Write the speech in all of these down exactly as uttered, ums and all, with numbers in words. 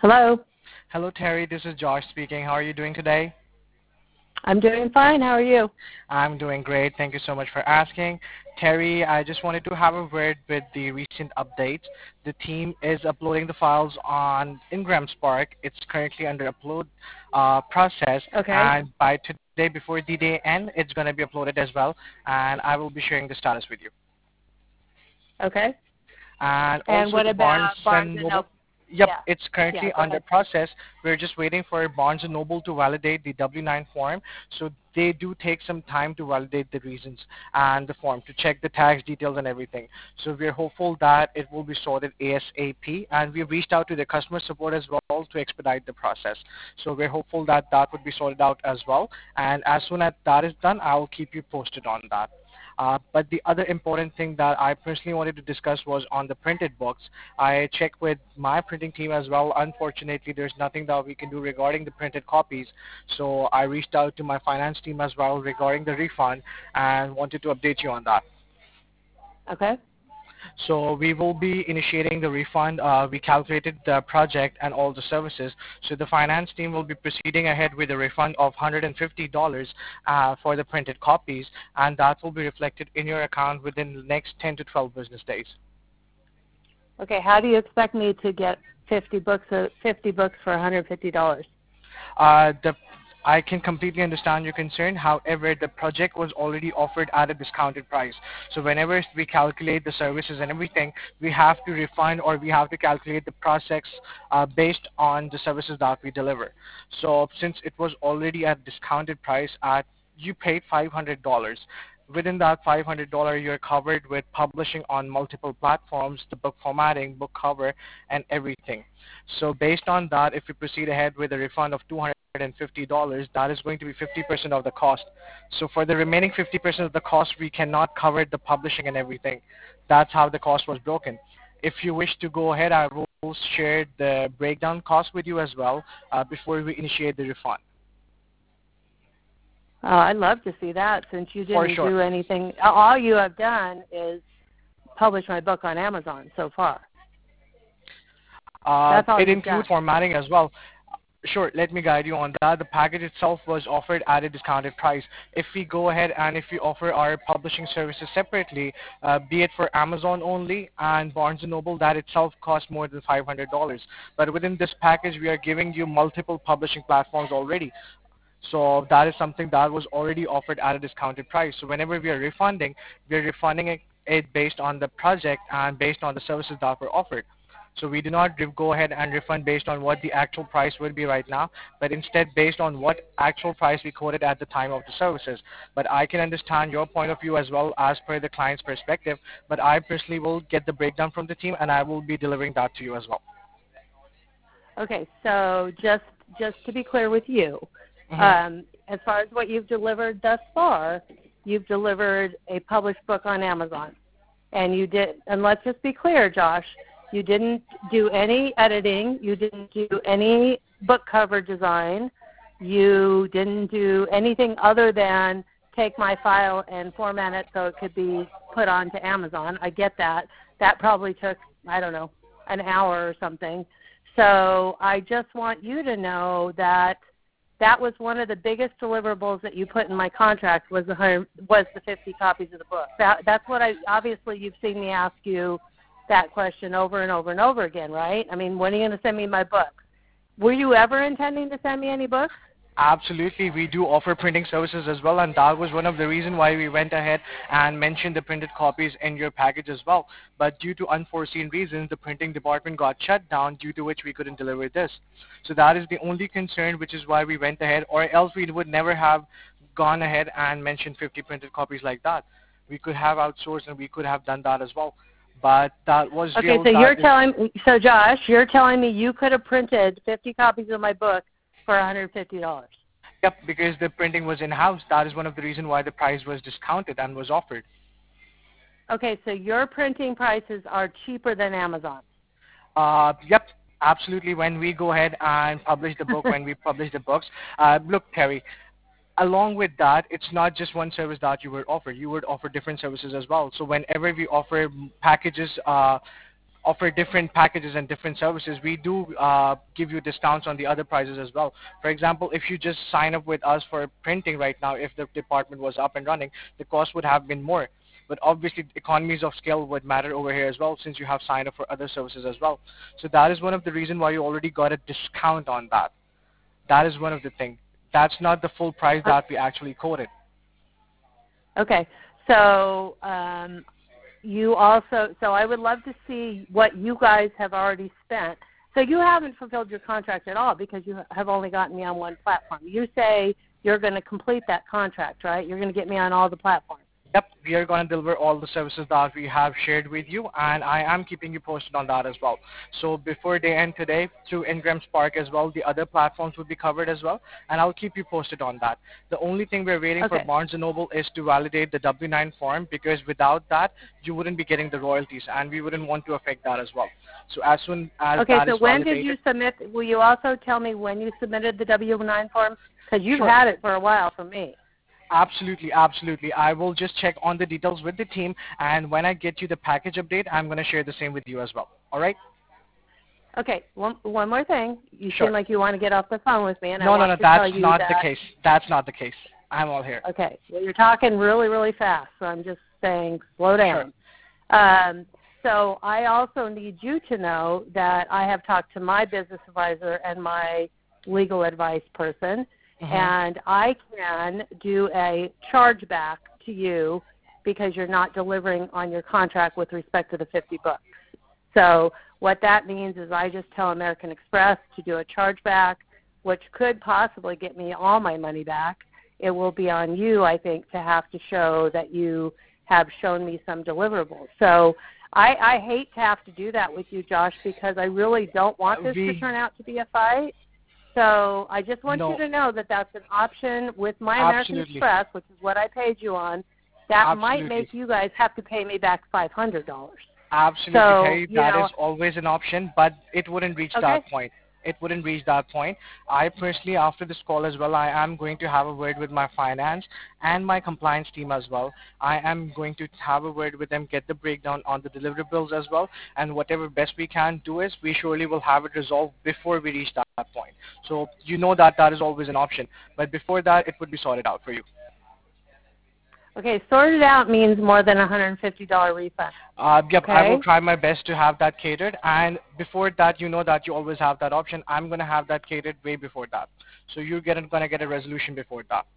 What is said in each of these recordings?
Hello. Hello, Terry. This is Josh speaking. How are you doing today? I'm doing fine. How are you? I'm doing great. Thank you so much for asking. Terry, I just wanted to have a word with the recent updates. The team is uploading the files on Ingram Spark. It's currently under upload uh, process, Okay. and by today, before the day end, it's going to be uploaded as well, and I will be sharing the status with you. Okay. And And also what the Barnes about Barnes and and Noble. Noble? Yep, Yeah. it's Yeah. currently Go under ahead. process. We're just waiting for Barnes and Noble to validate the W nine form. So they do take some time to validate the reasons and the form to check the tax details and everything. So we're hopeful that it will be sorted ASAP. And we've reached out to the customer support as well to expedite the process. So we're hopeful that that would be sorted out as well. And as soon as that is done, I'll keep you posted on that. Uh, but the other important thing that I personally wanted to discuss was on the printed books. I checked with my printing team as well. Unfortunately, there's nothing that we can do regarding the printed copies. So I reached out to my finance team as well regarding the refund and wanted to update you on that. Okay. So we will be initiating the refund. Uh, we calculated the project and all the services. So the finance team will be proceeding ahead with a refund of one hundred fifty dollars uh, for the printed copies, and that will be reflected in your account within the next ten to twelve business days. Okay. How do you expect me to get fifty books? Uh, fifty books for one hundred fifty dollars. Uh, the I can completely understand your concern. However, the project was already offered at a discounted price. So whenever we calculate the services and everything, we have to refund or we have to calculate the process uh, based on the services that we deliver. So since it was already at discounted price, at you paid five hundred dollars. Within that five hundred dollars, you're covered with publishing on multiple platforms, the book formatting, book cover, and everything. So based on that, if we proceed ahead with a refund of two hundred fifty dollars, that is going to be fifty percent of the cost. So for the remaining fifty percent of the cost, we cannot cover the publishing and everything. That's how the cost was broken. If you wish to go ahead, I will share the breakdown cost with you as well uh, before we initiate the refund. Oh, I'd love to see that since you For didn't sure. do anything. All you have done is publish my book on Amazon so far. Uh, That's all it you've done. includes formatting as well. Sure, let me guide you on that. The package itself was offered at a discounted price. If we go ahead and if we offer our publishing services separately, uh, be it for Amazon only and Barnes and Noble, that itself costs more than five hundred dollars. But within this package, we are giving you multiple publishing platforms already. So that is something that was already offered at a discounted price. So whenever we are refunding, we are refunding it, it based on the project and based on the services that were offered. So we do not re- go ahead and refund based on what the actual price would be right now, but instead based on what actual price we quoted at the time of the services. But I can understand your point of view as well as per the client's perspective, but I personally will get the breakdown from the team and I will be delivering that to you as well. Okay. So just just to be clear with you, hmm um, as far as what you've delivered thus far, you've delivered a published book on Amazon. And you did, and let's just be clear, Josh, you didn't do any editing, you didn't do any book cover design, you didn't do anything other than take my file and format it so it could be put onto Amazon. I get that. That probably took, I don't know, an hour or something. So I just want you to know that that was one of the biggest deliverables that you put in my contract was the hundred, was the fifty copies of the book. That, that's what I obviously you've seen me ask you that question over and over and over again, right? I mean, when are you going to send me my books? Were you ever intending to send me any books? Absolutely, we do offer printing services as well, and that was one of the reasons why we went ahead and mentioned the printed copies in your package as well. But due to unforeseen reasons, the printing department got shut down, due to which we couldn't deliver this. So that is the only concern, which is why we went ahead, or else we would never have gone ahead and mentioned fifty printed copies like that. We could have outsourced and we could have done that as well. But that was Okay, real. so That you're is telling so Josh, you're telling me you could have printed fifty copies of my book for one hundred fifty dollars. Yep, because the printing was in-house. That is one of the reasons why the price was discounted and was offered. Okay, so your printing prices are cheaper than Amazon. Uh, yep, absolutely. When we go ahead and publish the book, when we publish the books, uh, look, Terry, along with that, it's not just one service that you would offer. You would offer different services as well. So whenever we offer packages, uh, offer different packages and different services, we do uh, give you discounts on the other prices as well. For example, if you just sign up with us for printing right now, if the department was up and running, the cost would have been more. But obviously, economies of scale would matter over here as well, since you have signed up for other services as well. So that is one of the reasons why you already got a discount on that. That is one of the things. That's not the full price that we actually quoted. Okay. So um, you also, so I would love to see what you guys have already spent. So you haven't fulfilled your contract at all because you have only gotten me on one platform. You say you're going to complete that contract, right? You're going to get me on all the platforms. Yep, we are going to deliver all the services that we have shared with you, and I am keeping you posted on that as well. So before they end today, through Ingram Spark as well, the other platforms will be covered as well, and I'll keep you posted on that. The only thing we're waiting okay. for Barnes and Noble is to validate the W nine form, because without that, you wouldn't be getting the royalties, and we wouldn't want to affect that as well. So as soon as okay, that so is when validated, did you submit? Will you also tell me when you submitted the W nine form? Because you've sure. had it for a while from me. Absolutely, absolutely. I will just check on the details with the team, and when I get you the package update, I'm going to share the same with you as well. All right? Okay, one, one more thing. You Sure. seem like you want to get off the phone with me, and no, I want no, no, to that's tell you not that, the case. That's not the case. I'm all here. Okay, well, you're talking really, really fast, so I'm just saying slow down. Sure. Um, so I also need you to know that I have talked to my business advisor and my legal advice person, mm-hmm. and I can do a chargeback to you because you're not delivering on your contract with respect to the fifty books. So what that means is I just tell American Express to do a chargeback, which could possibly get me all my money back. It will be on you, I think, to have to show that you have shown me some deliverables. So I, I hate to have to do that with you, Josh, because I really don't want this we, to turn out to be a fight. So I just want no, you to know that that's an option with my absolutely. American Express, which is what I paid you on. That absolutely. might make you guys have to pay me back five hundred dollars. Absolutely, so, Terry. That know, is always an option, but it wouldn't reach okay. that point. It wouldn't reach that point. I personally, after this call as well, I am going to have a word with my finance and my compliance team as well. I am going to have a word with them, get the breakdown on the deliverables as well, and whatever best we can do is we surely will have it resolved before we reach that point. So you know that that is always an option, but before that, it would be sorted out for you. Okay, sorted out means more than a one hundred fifty dollars refund. Uh, yep, okay? I will try my best to have that catered. And before that, you know that you always have that option. I'm going to have that catered way before that. So you're going to get a resolution before that.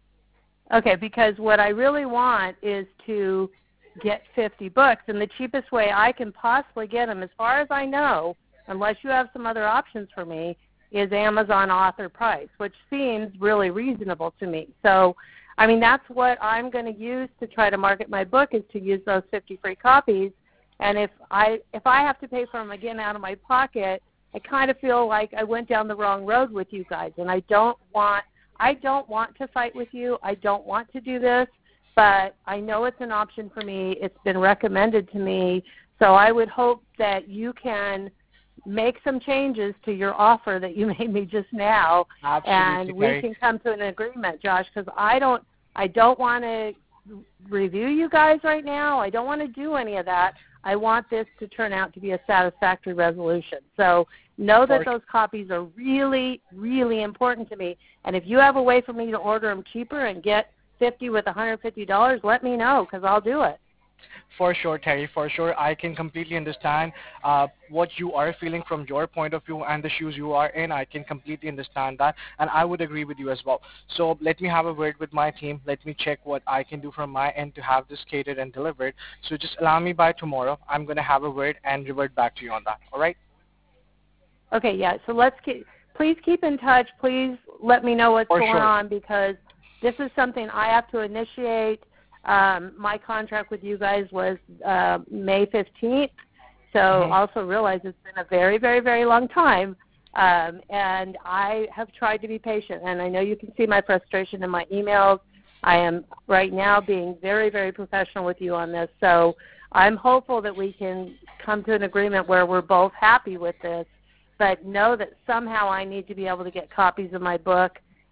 Okay, because what I really want is to get fifty books, and the cheapest way I can possibly get them, as far as I know, unless you have some other options for me, is Amazon author price, which seems really reasonable to me. So, I mean, that's what I'm going to use to try to market my book, is to use those fifty free copies. And if I if I have to pay for them again out of my pocket, I kind of feel like I went down the wrong road with you guys, and I don't want I don't want to fight with you. I don't want to do this, but I know it's an option for me. It's been recommended to me, so I would hope that you can make some changes to your offer that you made me just now, Absolutely, and we Terry. can come to an agreement, Josh, because I don't, I don't want to review you guys right now. I don't want to do any of that. I want this to turn out to be a satisfactory resolution. So know that those copies are really, really important to me. And if you have a way for me to order them cheaper and get fifty with one hundred fifty dollars, let me know, because I'll do it. For sure, Terry, for sure. I can completely understand uh, what you are feeling from your point of view and the shoes you are in. I can completely understand that, and I would agree with you as well. So let me have a word with my team. Let me check what I can do from my end to have this catered and delivered. So just allow me by tomorrow. I'm going to have a word and revert back to you on that, all right? Okay, yeah. So let's keep, please keep in touch. Please let me know what's for going sure. on, because this is something I have to initiate. Um, my contract with you guys was uh, May fifteenth, so mm-hmm. also realize it's been a very, very, very long time, um, and I have tried to be patient, and I know you can see my frustration in my emails. I am right now being very, very professional with you on this, so I'm hopeful that we can come to an agreement where we're both happy with this, but know that somehow I need to be able to get copies of my book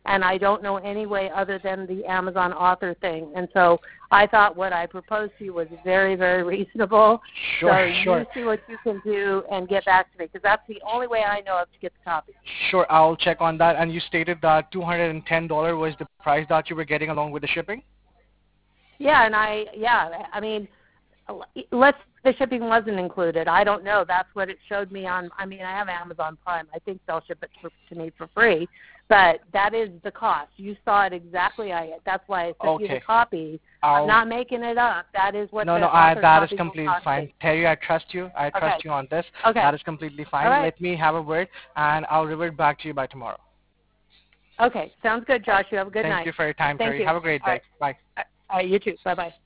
and I don't know any way other than the Amazon author thing. And so I thought what I proposed to you was very, very reasonable. Sure, so sure. you see what you can do and get back to me, because that's the only way I know of to get the copy. Sure, I'll check on that. And you stated that two hundred ten dollars was the price that you were getting along with the shipping? Yeah, and I, yeah, I mean, let's, the shipping wasn't included. I don't know. That's what it showed me on, I mean, I have Amazon Prime. I think they'll ship it for, to me for free. But that is the cost. You saw it exactly. I, that's why I sent Okay. you the copy. I'll, I'm not making it up. That is what no, the no, I, author that is copy will completely cost fine. me. Terry, I trust you. I trust Okay. you on this. Okay. That is completely fine. All right. Let me have a word, and I'll revert back to you by tomorrow. Okay. Sounds good, Josh. You have a good Thank night. you for your time, Thank Terry. you. Have a great All day. right. Bye. All right. You too. Bye-bye.